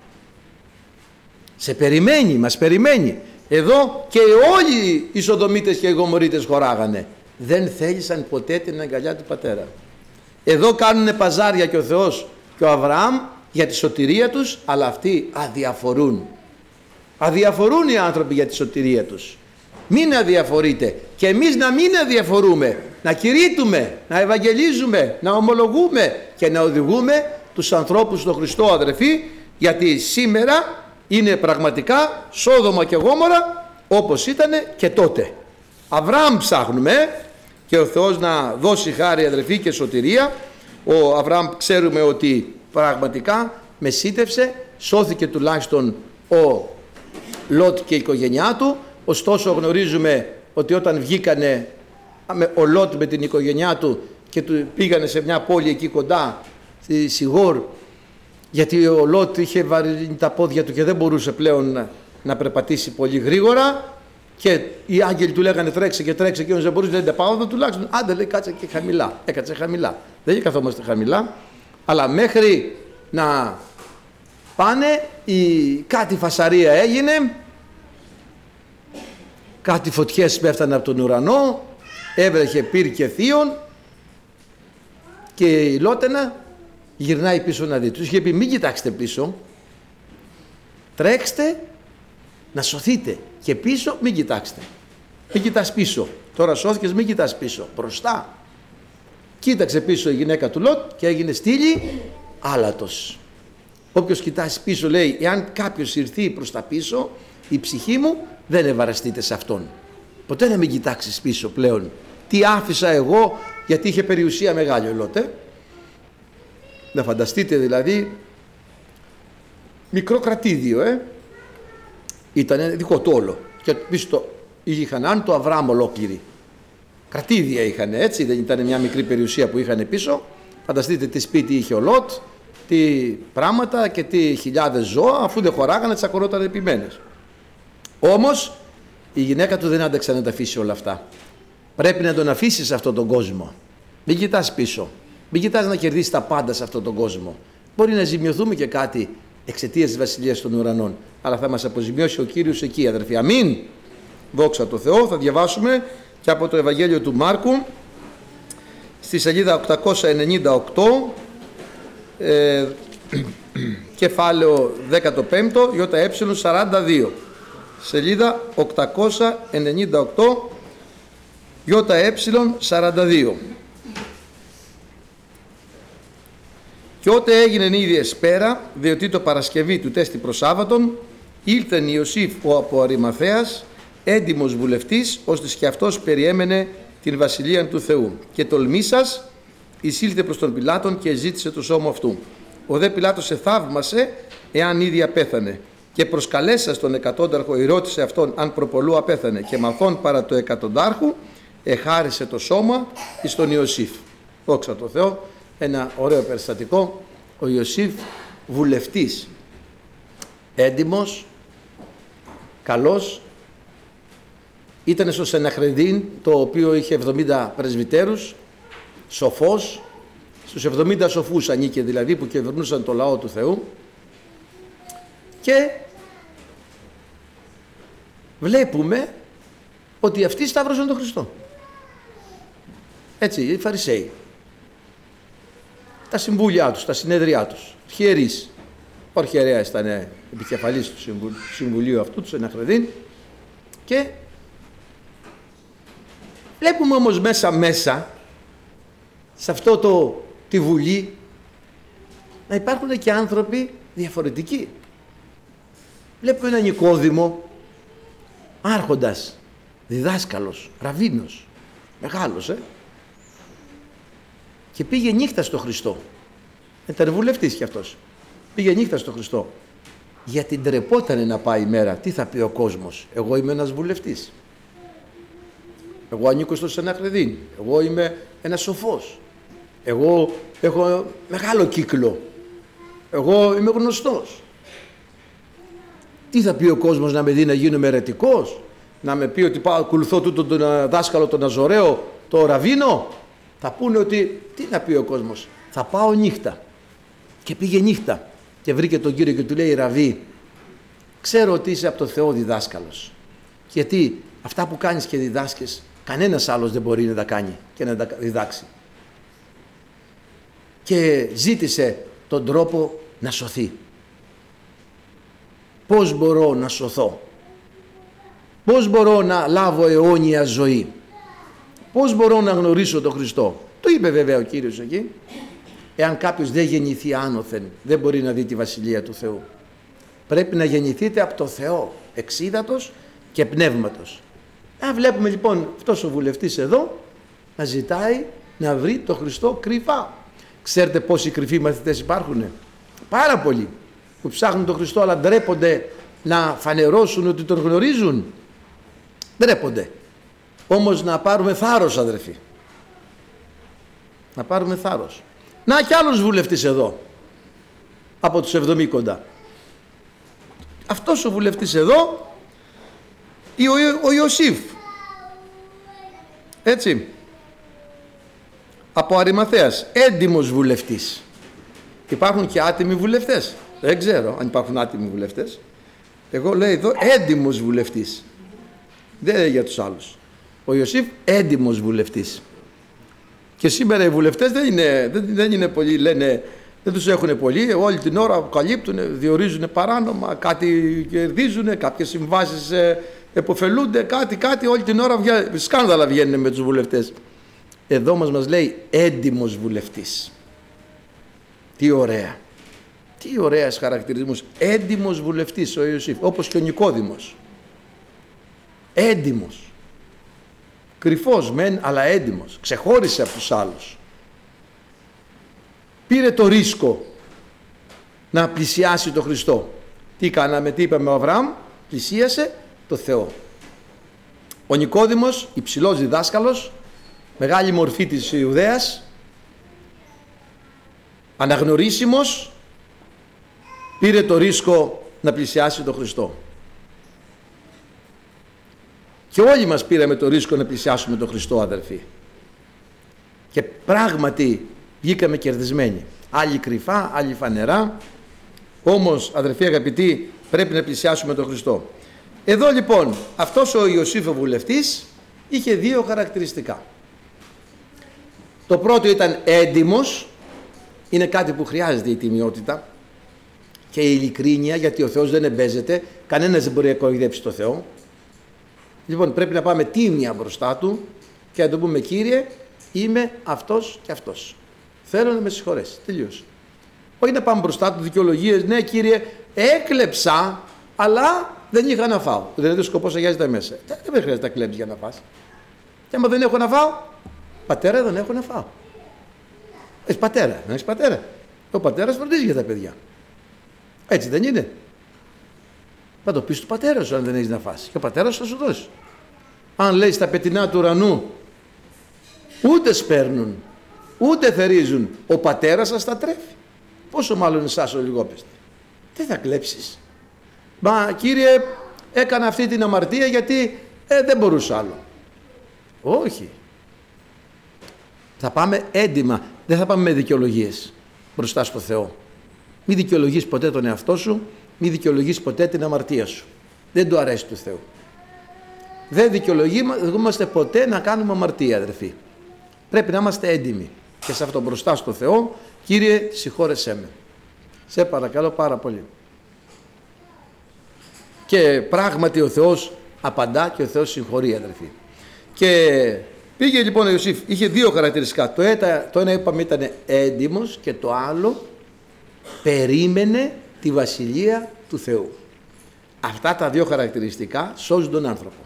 Σε περιμένει, μας περιμένει. Εδώ και όλοι οι Σοδομίτες και οι Γομορρίτες χωράγανε. Δεν θέλησαν ποτέ την αγκαλιά του πατέρα. Εδώ κάνουνε παζάρια και ο Θεός και ο Αβραάμ για τη σωτηρία τους, αλλά αυτοί αδιαφορούν. Αδιαφορούν οι άνθρωποι για τη σωτηρία τους. Μην αδιαφορείτε και εμείς να μην αδιαφορούμε, να κηρύττουμε, να ευαγγελίζουμε, να ομολογούμε και να οδηγούμε τους ανθρώπους στον Χριστό, αδερφοί, γιατί σήμερα είναι πραγματικά Σόδομα και Γόμορα όπως ήταν και τότε. Αβραάμ ψάχνουμε και ο Θεός να δώσει χάρη, αδερφοί, και σωτηρία. Ο Αβραάμ ξέρουμε ότι πραγματικά μεσίτευσε, σώθηκε τουλάχιστον ο Λότ και η οικογένειά του. Ωστόσο γνωρίζουμε ότι όταν βγήκανε ο Λότ με την οικογένειά του και του πήγανε σε μια πόλη εκεί κοντά, στη Σιγόρ, γιατί ο Λότ είχε βαρύνει τα πόδια του και δεν μπορούσε πλέον να, να περπατήσει πολύ γρήγορα και οι άγγελοι του λέγανε τρέξε και τρέξε και δεν μπορούσε, δεν πάω εδώ τουλάχιστον, άντε λέει κάτσε και χαμηλά, έκατσε χαμηλά. Δεν καθόμαστε χαμηλά, αλλά μέχρι να πάνε η, κάτι φασαρία έγινε, κάτι φωτιές πέφτανε από τον ουρανό, έβρεχε πυρ και θείον και η Λότενα γυρνάει πίσω να δει. Τους είχε πει μην κοιτάξτε πίσω, τρέξτε να σωθείτε και πίσω μην κοιτάξτε. Μην κοιτάς πίσω, τώρα σώθηκες, μην κοιτάς πίσω, μπροστά. Κοίταξε πίσω η γυναίκα του Λότ και έγινε στήλη άλατος. Όποιος κοιτάσει πίσω, λέει, εάν κάποιος ηρθεί προς τα πίσω, η ψυχή μου δεν ευαραστείτε σε αυτόν. Ποτέ να μην κοιτάξεις πίσω πλέον. Τι άφησα εγώ, γιατί είχε περιουσία μεγάλη ο Λότ, ε? Να φανταστείτε δηλαδή, μικρό κρατήδιο, ε? Ήταν δικό του όλο. Και πίσω το είχαν αν το Αβραάμ ολόκληρη. Κρατήδια είχαν, έτσι, δεν ήταν μια μικρή περιουσία που είχαν πίσω. Φανταστείτε τι σπίτι είχε ο Λότ, τι πράγματα και τι χιλιάδες ζώα, αφού δεν χωράγανε, τσακωνόταν επιμένες. Όμως η γυναίκα του δεν άντεξε να τα αφήσει όλα αυτά. Πρέπει να τον αφήσει σε αυτόν τον κόσμο. Μην κοιτάς πίσω. Μην κοιτάς να κερδίσεις τα πάντα σε αυτόν τον κόσμο. Μπορεί να ζημιωθούμε και κάτι εξαιτίας της Βασιλείας των Ουρανών, αλλά θα μας αποζημιώσει ο Κύριος εκεί, αδερφοί. Αμήν. Δόξα τω Θεώ. Θα διαβάσουμε και από το Ευαγγέλιο του Μάρκου στη σελίδα οκτακόσια ενενήντα οκτώ, ε, κεφάλαιο δεκαπέντε, ΙΕ σαράντα δύο. Σελίδα οκτακόσια ενενήντα οκτώ, ΙΕ σαράντα δύο. Και ότε έγινε ήδη εσπέρα, διότι το Παρασκευή του τέστη προς Σάββατον, ήλθεν Ιωσήφ ο από Αριμαθαίας, έντιμος βουλευτής, ώστε και αυτός περιέμενε την βασιλεία του Θεού. Και τολμήσας εισήλθε προς τον Πιλάτον και ζήτησε το σώμα αυτού. Ο δε Πιλάτος εθαύμασε εάν ήδη απέθανε. Και προσκαλέσας τον εκατόνταρχο, ερώτησε αυτόν αν προπολού απέθανε. Και μαθών παρά το εκατοντάρχου, εχάρισε το σώμα εις τον Ιωσήφ. Δόξα τω Θεώ. ένα ωραίο περιστατικό. Ο Ιωσήφ, βουλευτής, έντιμος, καλός, ήταν στο Σεναχρεδίν, το οποίο είχε εβδομήντα πρεσβυτέρους, σοφός, στους εβδομήντα σοφούς ανήκε δηλαδή, που κυβερνούσαν το λαό του Θεού, και βλέπουμε ότι αυτοί σταύρωσαν τον Χριστό. Έτσι, οι Φαρισαίοι, τα συμβούλια τους, τα συνέδριά τους, αρχιερείς. Ο αρχιερέας ήταν επικεφαλής του συμβουλίου αυτού, του Σεναχρεδίν, και βλέπουμε όμως μέσα μέσα σε αυτό το, τη Βουλή, να υπάρχουν και άνθρωποι διαφορετικοί. Βλέπουμε έναν Νικόδημο, άρχοντας, διδάσκαλος, ραβίνος, μεγάλος, ε? και πήγε νύχτα στο Χριστό. Ήταν βουλευτής κι αυτός. Πήγε νύχτα στο Χριστό. Γιατί ντρεπότανε να πάει η μέρα. Τι θα πει ο κόσμος? Εγώ είμαι ένας βουλευτής. Εγώ ανήκω στο Σεναχρεδίν. Εγώ είμαι ένας σοφός. Εγώ έχω μεγάλο κύκλο. Εγώ είμαι γνωστός. Τι θα πει ο κόσμος να με δει να γίνομαι αιρετικός? Να με πει ότι πάω, ακολουθώ τούτο τον δάσκαλο, τον Αζωραίο, το ραβίνο? Θα πούνε ότι, τι να πει ο κόσμος? Θα πάω νύχτα. Και πήγε νύχτα και βρήκε τον Κύριο και του λέει: Ραβί, ξέρω ότι είσαι από το Θεό διδάσκαλος, γιατί αυτά που κάνεις και διδάσκεις κανένας άλλος δεν μπορεί να τα κάνει και να τα διδάξει. Και ζήτησε τον τρόπο να σωθεί. Πώς μπορώ να σωθώ? Πώς μπορώ να λάβω αιώνια ζωή? Πώς μπορώ να γνωρίσω τον Χριστό? Το είπε βέβαια ο Κύριος εκεί. Εάν κάποιος δεν γεννηθεί άνωθεν, δεν μπορεί να δει τη Βασιλεία του Θεού. Πρέπει να γεννηθείτε από το Θεό, εξίδατος και πνεύματος. Αν βλέπουμε λοιπόν αυτός ο βουλευτής εδώ να ζητάει να βρει τον Χριστό κρυφά. Ξέρετε πόσοι κρυφοί μαθητές υπάρχουν? Πάρα πολλοί, που ψάχνουν τον Χριστό αλλά ντρέπονται να φανερώσουν ότι τον γνωρίζουν. Ντρέπονται. Όμως να πάρουμε θάρρος, αδερφοί. Να πάρουμε θάρρος. Να κι άλλος βουλευτής εδώ, από τους εβδομήκοντα. Αυτός ο βουλευτής εδώ, ο, ο Ιωσήφ. Έτσι. Από Αριμαθέας, έντιμος βουλευτής. Υπάρχουν και άτιμοι βουλευτές? Δεν ξέρω αν υπάρχουν άτιμοι βουλευτές. Εγώ λέω εδώ έντιμος βουλευτής. Δεν είναι για τους άλλους. Ο Ιωσήφ έντιμος βουλευτής. Και σήμερα οι βουλευτές δεν είναι, δεν, δεν είναι πολλοί, λένε, δεν τους έχουν πολλοί, όλη την ώρα αποκαλύπτουν, διορίζουν παράνομα, κάτι κερδίζουν, κάποιες συμβάσεις ε, εποφελούνται, κάτι, κάτι, όλη την ώρα βγα... σκάνδαλα βγαίνουν με τους βουλευτές. Εδώ μας, μας λέει έντιμος βουλευτής. Τι ωραία. Τι ωραίος χαρακτηρισμός. Έντιμος βουλευτής ο Ιωσήφ, όπως και ο Νικόδημος. Έντιμος. Κρυφός μεν, αλλά έντιμος. Ξεχώρισε από τους άλλους. Πήρε το ρίσκο να πλησιάσει τον Χριστό. Τι κάναμε, τι είπαμε ο Αβραάμ? Πλησίασε το Θεό. Ο Νικόδημος, υψηλός διδάσκαλος, μεγάλη μορφή της Ιουδαίας, αναγνωρίσιμος, πήρε το ρίσκο να πλησιάσει τον Χριστό. Και όλοι μας πήραμε το ρίσκο να πλησιάσουμε τον Χριστό, αδερφοί. Και πράγματι βγήκαμε κερδισμένοι. Άλλοι κρυφά, άλλοι φανερά. Όμως, αδερφοί αγαπητοί, πρέπει να πλησιάσουμε τον Χριστό. Εδώ λοιπόν, αυτός ο Ιωσήφ ο βουλευτής είχε δύο χαρακτηριστικά. Το πρώτο ήταν έντιμος. Είναι κάτι που χρειάζεται η τιμιότητα και η ειλικρίνεια, γιατί ο Θεός δεν εμπέζεται. Κανένας δεν μπορεί να κοροϊδέψει το Θεό. Λοιπόν, πρέπει να πάμε τίμια μπροστά Του και να του πούμε: Κύριε, είμαι αυτός και αυτός. Θέλω να με συγχωρέσει. Τελείωσε. Όχι να πάμε μπροστά Του δικαιολογίες. Ναι, Κύριε, έκλεψα, αλλά δεν είχα να φάω. Δηλαδή, ο σκοπός αγιάζεται μέσα. Δεν χρειάζεται να κλέψεις για να φας. Και άμα δεν έχω να φάω, πατέρα, δεν έχω να φάω. Έχεις πατέρα, να έχεις πατέρα. Ο πατέρας φροντίζει για τα παιδιά. Έτσι δεν είναι? Θα το πεις του πατέρα σου αν δεν έχεις να φας. Και ο πατέρας θα σου δώσει. Αν λέει στα πετεινά του ουρανού, ούτε σπέρνουν, ούτε θερίζουν, ο πατέρας σας τα τρέφει. Πόσο μάλλον εσάς ο λιγόπιστοι. Δεν θα κλέψεις. Μα Κύριε, έκανα αυτή την αμαρτία γιατί ε, δεν μπορούσα άλλο. Όχι. Θα πάμε έντιμα, δεν θα πάμε με δικαιολογίες μπροστά στο Θεό. Μη δικαιολογείς ποτέ τον εαυτό σου, μη δικαιολογείς ποτέ την αμαρτία σου. Δεν του αρέσει του Θεού. Δεν δικαιολογούμαστε ποτέ να κάνουμε αμαρτία, αδερφοί. Πρέπει να είμαστε έντιμοι και σε αυτό μπροστά στο Θεό. Κύριε, συγχώρεσέ με. Σε παρακαλώ πάρα πολύ. Και πράγματι ο Θεός απαντά και ο Θεός συγχωρεί, αδερφοί. Και πήγε λοιπόν ο Ιωσήφ, είχε δύο χαρακτηριστικά. Το ένα, το ένα είπαμε ήταν έντιμος και το άλλο περίμενε τη βασιλεία του Θεού. Αυτά τα δύο χαρακτηριστικά σώζουν τον άνθρωπο.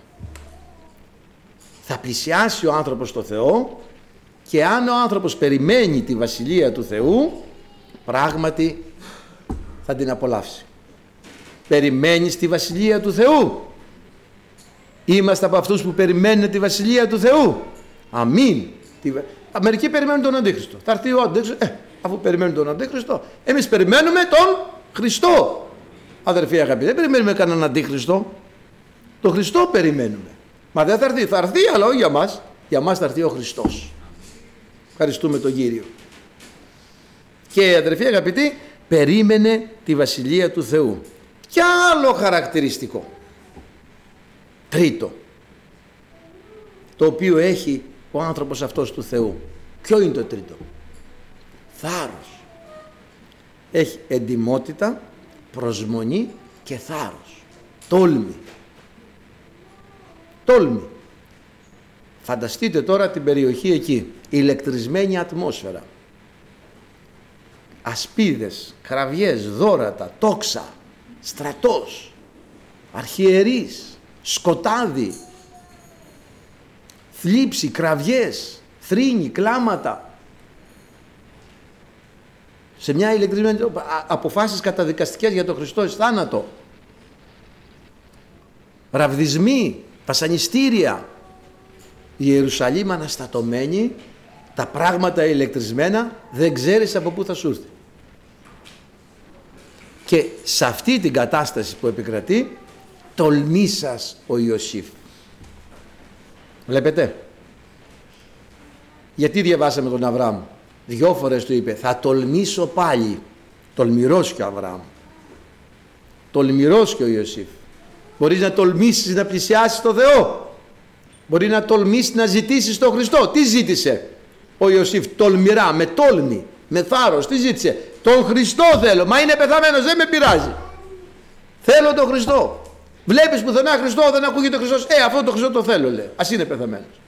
Θα πλησιάσει ο άνθρωπος στο Θεό και αν ο άνθρωπος περιμένει τη βασιλεία του Θεού, πράγματι θα την απολαύσει. Περιμένεις τη βασιλεία του Θεού? Είμαστε από αυτούς που περιμένουν τη βασιλεία του Θεού? Αμήν. Μερικοί περιμένουν τον Αντίχριστο. Θα έρθει ο Αντίχριστος. Ε, αφού περιμένουν τον Αντίχριστο, εμείς περιμένουμε τον Χριστό. Αδερφοί αγαπητοί, δεν περιμένουμε κανέναν Αντίχριστο. Τον Χριστό περιμένουμε. Μα δεν θα έρθει. Θα έρθει, αλλά όχι για μας. Για μας θα έρθει ο Χριστός. Ευχαριστούμε τον Κύριο. Και αδερφοί αγαπητοί, περίμενε τη βασιλεία του Θεού. Και άλλο χαρακτηριστικό. Τρίτο. Το οποίο έχει ο άνθρωπος αυτός του Θεού. Ποιο είναι το τρίτο? Θάρρος. Έχει εντιμότητα, προσμονή και θάρρος. Τόλμη. Τόλμη. Φανταστείτε τώρα την περιοχή εκεί. Ηλεκτρισμένη ατμόσφαιρα. Ασπίδες, κραυγές, δώρατα, τόξα, στρατός, αρχιερείς, σκοτάδι, θλίψη, κραυγές, θρήνη, κλάματα. Σε μια ηλεκτρισμένη αποφάσεις καταδικαστικές για τον Χριστό εις θάνατο. Ραβδισμοί, βασανιστήρια. Η Ιερουσαλήμ αναστατωμένη, τα πράγματα ηλεκτρισμένα, δεν ξέρεις από πού θα σου έρθει. Και σε αυτή την κατάσταση που επικρατεί, τολμήσας ο Ιωσήφ. Βλέπετε. Γιατί διαβάσαμε τον Αβραάμ? Δυο φορές του είπε, θα τολμήσω πάλι. Τολμηρός και ο Αβραάμ. Τολμηρός και ο Ιωσήφ. Μπορείς να τολμήσεις να πλησιάσεις τον Θεό. Μπορεί να τολμήσεις να ζητήσεις τον Χριστό. Τι ζήτησε ο Ιωσήφ? Τολμηρά, με τόλμη, με θάρρος. Τι ζήτησε? Τον Χριστό θέλω. Μα είναι πεθαμένος, δεν με πειράζει. Θέλω τον Χριστό. Βλέπεις πουθενά Χριστό, δεν ακούγεται ο Χριστός. Ε, αυτό το Χριστό το θέλω, λέει. Ας είναι πεθαμένος.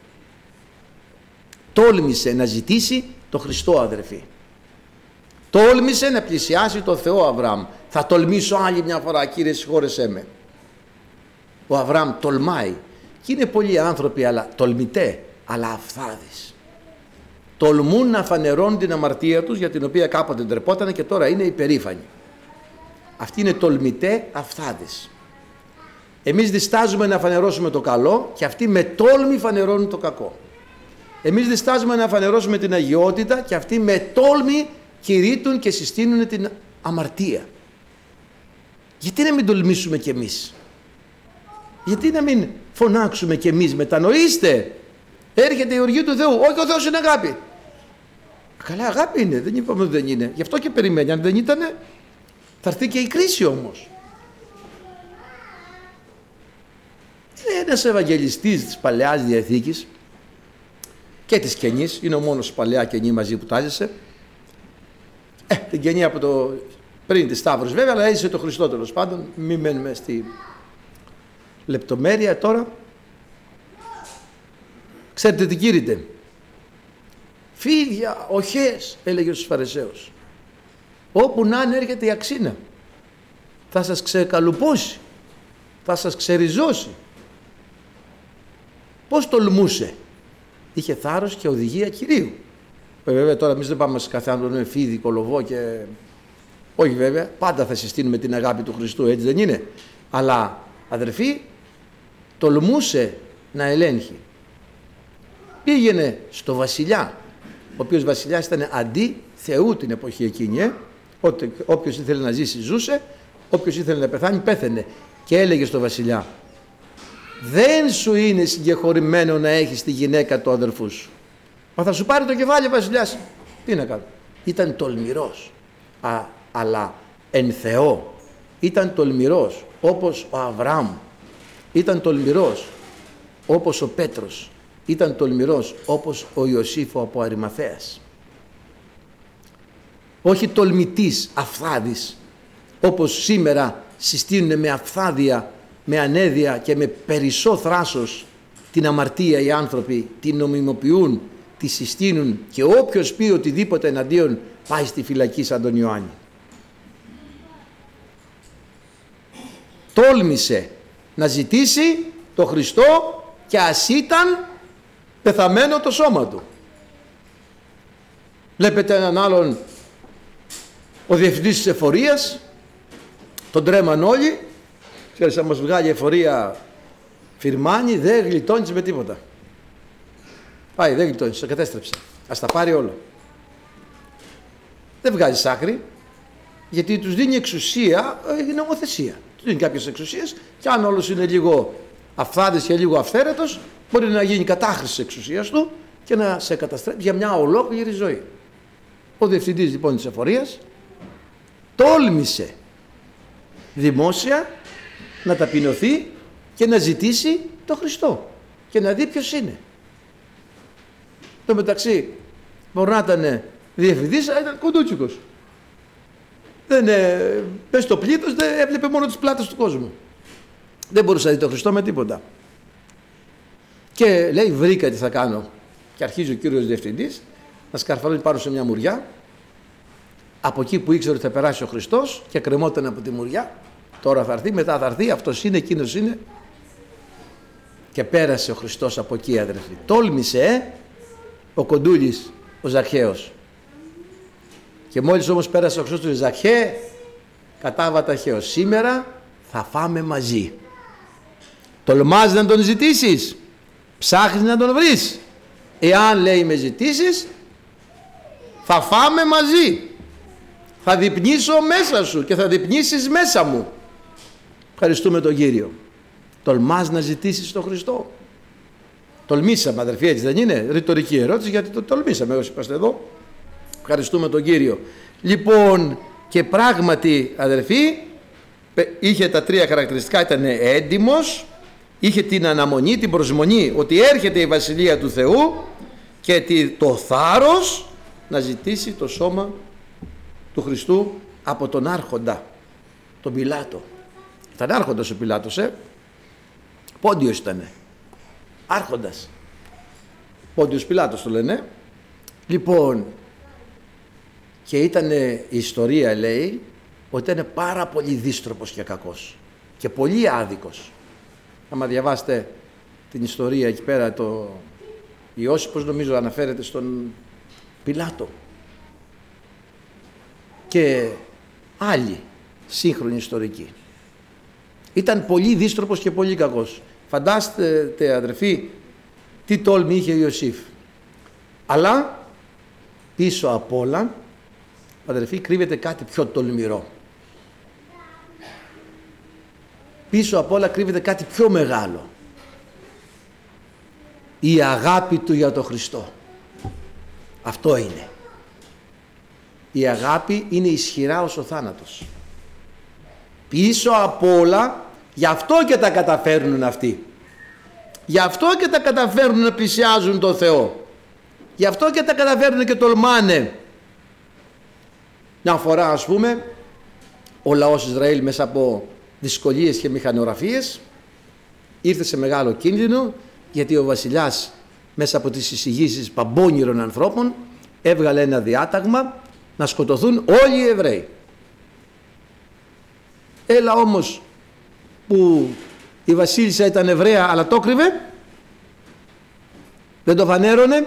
Τόλμησε να ζητήσει τον Χριστό, αδερφοί. Τόλμησε να πλησιάσει τον Θεό Αβραάμ. Θα τολμήσω άλλη μια φορά, Κύριε, συγχώρεσέ με. Ο Αβραάμ τολμάει. Και είναι πολλοί άνθρωποι, αλλά τολμητέ, αλλά αφθάδεις. Τολμούν να φανερώνουν την αμαρτία τους, για την οποία κάποτε ντρεπότανε και τώρα είναι υπερήφανοι. Αυτοί είναι τολμητέ, αφθάδεις. Εμείς διστάζουμε να φανερώσουμε το καλό και αυτοί με τόλμη φανερώνουν το κακό. Εμείς διστάζουμε να φανερώσουμε την αγιότητα και αυτοί με τόλμη κηρύττουν και συστήνουν την αμαρτία. Γιατί να μην τολμήσουμε κι εμείς? Γιατί να μην φωνάξουμε κι εμείς? Μετανοήστε, έρχεται η οργή του Θεού. Όχι, ο Θεός είναι αγάπη. Καλά, αγάπη είναι, δεν είπαμε ότι δεν είναι. Γι' αυτό και περιμένει. Αν δεν ήτανε, θα έρθει και η κρίση όμως. Είναι ένας Ευαγγελιστής της Παλαιάς Διαθήκης και της Καινής, είναι ο μόνος Παλαιά Καινή μαζί που τάζεσαι. Ε, την Καινή από το πριν τη Σταύρος βέβαια, αλλά έζησε το Χριστό τέλος πάντων. Μην μένουμε στη λεπτομέρεια τώρα. Ξέρετε τι κήρυτε? Φίδια, οχές, έλεγε στους Φαρισαίους. Όπου να είναι έρχεται η αξίνα. Θα σας ξεκαλουπώσει. Θα σας ξεριζώσει. Πώς τολμούσε? Είχε θάρρος και οδηγία Κυρίου. Βέβαια τώρα εμείς δεν πάμε σε κάθε άνθρωπο με φίδι, κολοβό και... Όχι βέβαια, πάντα θα συστήνουμε την αγάπη του Χριστού, έτσι δεν είναι? Αλλά αδερφοί, τολμούσε να ελέγχει. Πήγαινε στο βασιλιά. οποίος βασιλιάς ήταν αντί Θεού την εποχή εκείνη. Ε? Όποιος ήθελε να ζήσει ζούσε, όποιος ήθελε να πεθάνει πέθαινε. Και έλεγε στο βασιλιά, δεν σου είναι συγκεχωρημένο να έχεις τη γυναίκα του αδερφού σου. Μα θα σου πάρει το κεφάλι ο βασιλιάς. Τι να κάνω. Ήταν τολμηρός, Α, αλλά εν Θεώ ήταν τολμηρός όπως ο Αβραάμ, ήταν τολμηρός όπως ο Πέτρος, ήταν τολμηρός όπως ο Ιωσήφ από Αριμαθέας. Όχι τολμητής αφθάδης, όπως σήμερα συστήνουν με αφθάδεια, με ανέδεια και με περισσό θράσος την αμαρτία οι άνθρωποι, την νομιμοποιούν, τη συστήνουν και όποιος πει οτιδήποτε εναντίον πάει στη φυλακή σαν τον Ιωάννη. Τόλμησε να ζητήσει το Χριστό και ας ήταν πεθαμένο το σώμα του. Βλέπετε έναν άλλον, ο διευθυντής της εφορίας, τον τρέμαν όλοι. Ξέρεις, αν μας βγάλει εφορία Φιρμάνι, δεν γλιτώνεις με τίποτα. Πάει, δεν γλιτώνεις, το κατέστρεψε. Ας τα πάρει όλο. Δεν βγάζει άκρη, γιατί τους δίνει εξουσία η νομοθεσία. Τους δίνει κάποιες εξουσίες και αν όλος είναι λίγο αφθάδης και λίγο αυθαίρετος, μπορεί να γίνει κατάχρηση της εξουσίας του και να σε καταστρέψει για μια ολόκληρη ζωή. Ο διευθυντής λοιπόν της εφορίας τόλμησε δημόσια να ταπεινωθεί και να ζητήσει το Χριστό και να δει ποιος είναι. Το μεταξύ μπορεί να ήταν διευθυντής, αλλά ήταν κοντούτσικος. Δεν, ε, πες το πλήθος, δεν έβλεπε μόνο τις πλάτες του κόσμου. Δεν μπορούσε να δει το Χριστό με τίποτα. Και λέει, βρήκα τι θα κάνω. Και αρχίζει ο κύριος διευθυντής να σκαρφαλώνει πάνω σε μια μουριά, από εκεί που ήξερε ότι θα περάσει ο Χριστός και κρεμόταν από τη μουριά. Τώρα θα έρθει, μετά θα έρθει, αυτός είναι, εκείνος είναι. Και πέρασε ο Χριστός από εκεί, αδερφοί. Τόλμησε ε, ο κοντούλης, ο Ζαχαίος. Και μόλις όμως πέρασε ο Χριστός του Ζαχαί, κατάβατα Χαίος. Σήμερα θα φάμε μαζί. Τολμάς να τον ζητήσεις, ψάχνεις να τον βρεις. Εάν λέει με ζητήσεις, θα φάμε μαζί. Θα διπνήσω μέσα σου και θα διπνήσεις μέσα μου. Ευχαριστούμε τον Κύριο. Τολμάς να ζητήσεις τον Χριστό. Τολμήσαμε, αδερφοί, έτσι δεν είναι? Ρητορική ερώτηση, γιατί το τολμήσαμε όσοι είμαστε εδώ. Ευχαριστούμε τον Κύριο. Λοιπόν, και πράγματι, αδερφοί, είχε τα τρία χαρακτηριστικά. Ήταν έντιμος, είχε την αναμονή, την προσμονή ότι έρχεται η Βασιλεία του Θεού και το θάρρος να ζητήσει το σώμα του Χριστού από τον άρχοντα, τον Πιλάτο. Ήταν άρχοντας ο Πιλάτος, ε. Πόντιος ήτανε. Άρχοντας. Πόντιος Πιλάτος το λένε. Λοιπόν, και ήτανε, η ιστορία λέει ότι ήταν πάρα πολύ δύστροπος και κακός και πολύ άδικος. Άμα διαβάσετε την ιστορία εκεί πέρα, το Ιώσυπος νομίζω αναφέρεται στον Πιλάτο και άλλοι σύγχρονοι ιστορικοί. Ήταν πολύ δύστροπος και πολύ κακός. Φαντάστε, αδερφοί, τι τόλμη είχε ο Ιωσήφ. Αλλά πίσω απ' όλα, αδερφοί, κρύβεται κάτι πιο τολμηρό. Πίσω απ' όλα κρύβεται κάτι πιο μεγάλο. Η αγάπη του για τον Χριστό. Αυτό είναι. Η αγάπη είναι ισχυρά ως ο θάνατος. Πίσω απ' όλα, γι' αυτό και τα καταφέρνουν αυτοί. Γι' αυτό και τα καταφέρνουν να πλησιάζουν τον Θεό. Γι' αυτό και τα καταφέρνουν και τολμάνε. Μια φορά, ας πούμε, ο λαός Ισραήλ μέσα από δυσκολίες και μηχανογραφίες ήρθε σε μεγάλο κίνδυνο, γιατί ο βασιλιάς μέσα από τις εισηγήσεις παμπώνυρων ανθρώπων έβγαλε ένα διάταγμα να σκοτωθούν όλοι οι Εβραίοι. Έλα όμως που η βασίλισσα ήταν Εβραία αλλά το κρύβε, δεν το φανέρωνε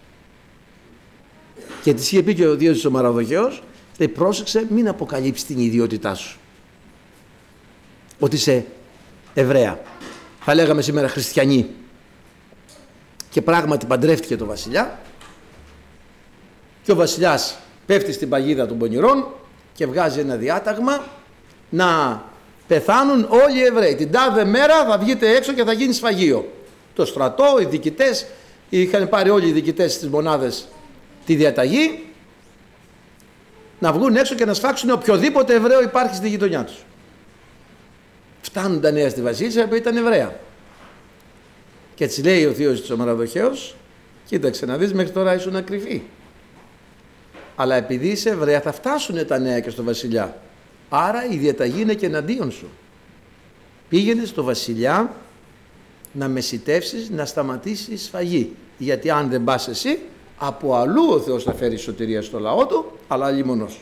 και της είχε πει και ο Δίος ο Μαραδοχαίος, λέει, πρόσεξε μην αποκαλύψεις την ιδιότητά σου ότι είσαι Εβραία, θα λέγαμε σήμερα χριστιανή. Και πράγματι παντρεύτηκε το βασιλιά Και ο βασιλιάς πέφτει στην παγίδα των πονηρών και βγάζει ένα διάταγμα να πεθάνουν όλοι οι Εβραίοι. Την τάδε μέρα θα βγείτε έξω και θα γίνει σφαγείο. Το στρατό, οι διοικητές, είχαν πάρει όλοι οι διοικητές στις μονάδες τη διαταγή να βγουν έξω και να σφάξουν οποιοδήποτε Εβραίο υπάρχει στη γειτονιά τους. Φτάνουν τα νέα στη βασίλισσα που ήταν Εβραία. Και έτσι λέει ο θείος της ο Μαραδοχέος, κοίταξε να δεις, μέχρι τώρα ήσουν ακρυφή. Αλλά επειδή είσαι Εβραία θα φτάσουν τα νέα και στο βασιλιά. Άρα η διαταγή είναι και εναντίον σου. Πήγαινε στο βασιλιά να μεσητεύσεις, να σταματήσεις η σφαγή. Γιατί αν δεν πας εσύ, από αλλού ο Θεός θα φέρει σωτηρία στο λαό του, αλλά άλλη μονός.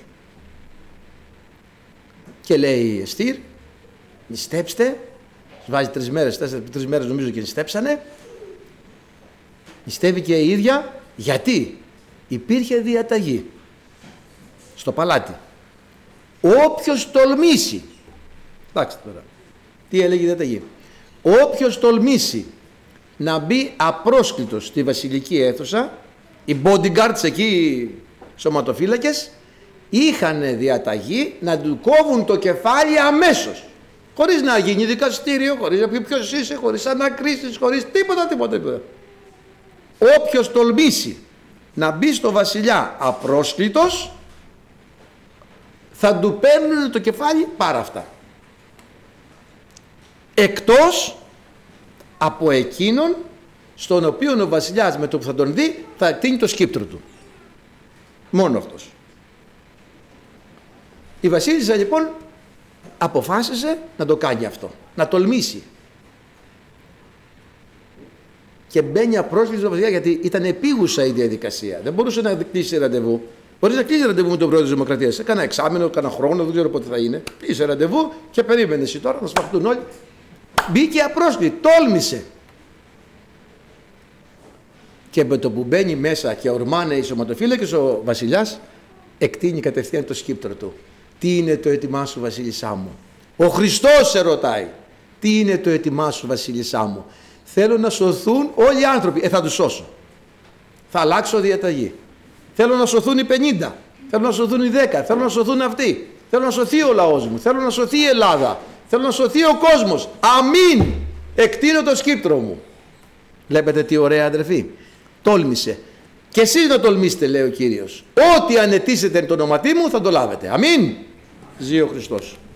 Και λέει η Εστήρ, νηστέψτε, βάζει τρεις μέρες, τέσσερις, τρεις μέρες νομίζω και νηστέψανε. Νηστεύει και η ίδια, γιατί υπήρχε διαταγή στο παλάτι. Όποιος τολμήσει, εντάξει τώρα, τι έλεγε η διαταγή, όποιος τολμήσει να μπει απρόσκλητος στη βασιλική αίθουσα, οι bodyguards εκεί, οι σωματοφύλακες, είχαν διαταγή να του κόβουν το κεφάλι αμέσως. Χωρίς να γίνει δικαστήριο, χωρίς να πει ποιος είσαι, χωρίς ανακρίσεις, χωρίς τίποτα, τίποτα, τίποτα. Όποιος τολμήσει να μπει στο βασιλιά απρόσκλητος, θα του παίρνουν το κεφάλι πάρα αυτά. Εκτός από εκείνον στον οποίο ο βασιλιάς με το που θα τον δει θα εκτείνει το σκύπτρο του. Μόνο αυτός. Η βασίλισσα λοιπόν αποφάσισε να το κάνει αυτό, να τολμήσει. Και μπαίνει απρόσκλητη στο βασιλιά, γιατί ήταν επίγουσα η διαδικασία. Δεν μπορούσε να κλείσει ραντεβού. Μπορεί να κλείσει ραντεβού με τον πρόεδρο της Δημοκρατίας. Κάνα εξάμηνο, κάνα χρόνο, δεν ξέρω πότε θα είναι. Κλείσε ραντεβού και περίμενε εσύ τώρα να σφαχτούν όλοι. Μπήκε απρόσκλητη, τόλμησε. Και με το που μπαίνει μέσα και ορμάνε οι σωματοφύλακες, ο βασιλιάς εκτείνει κατευθείαν το σκύπτρο του. Τι είναι το έτοιμά σου, βασίλισσά μου? Ο Χριστός σε ρωτάει. Τι είναι το έτοιμά σου, βασίλισσά μου? Θέλω να σωθούν όλοι οι άνθρωποι. Ε, θα τους σώσω. Θα αλλάξω διαταγή. Θέλω να σωθούν οι πενήντα. Θέλω να σωθούν οι δέκα. Θέλω να σωθούν αυτοί. Θέλω να σωθεί ο λαός μου. Θέλω να σωθεί η Ελλάδα. Θέλω να σωθεί ο κόσμος. Αμήν. Εκτείνω το σκύπτρο μου. Βλέπετε τι ωραία, αδερφοί. Τόλμησε. Και εσείς να τολμήσετε, λέει ο Κύριος. Ό,τι ανετήσετε το όνοματί μου θα το λάβετε. Αμήν. Ζει ο Χριστός.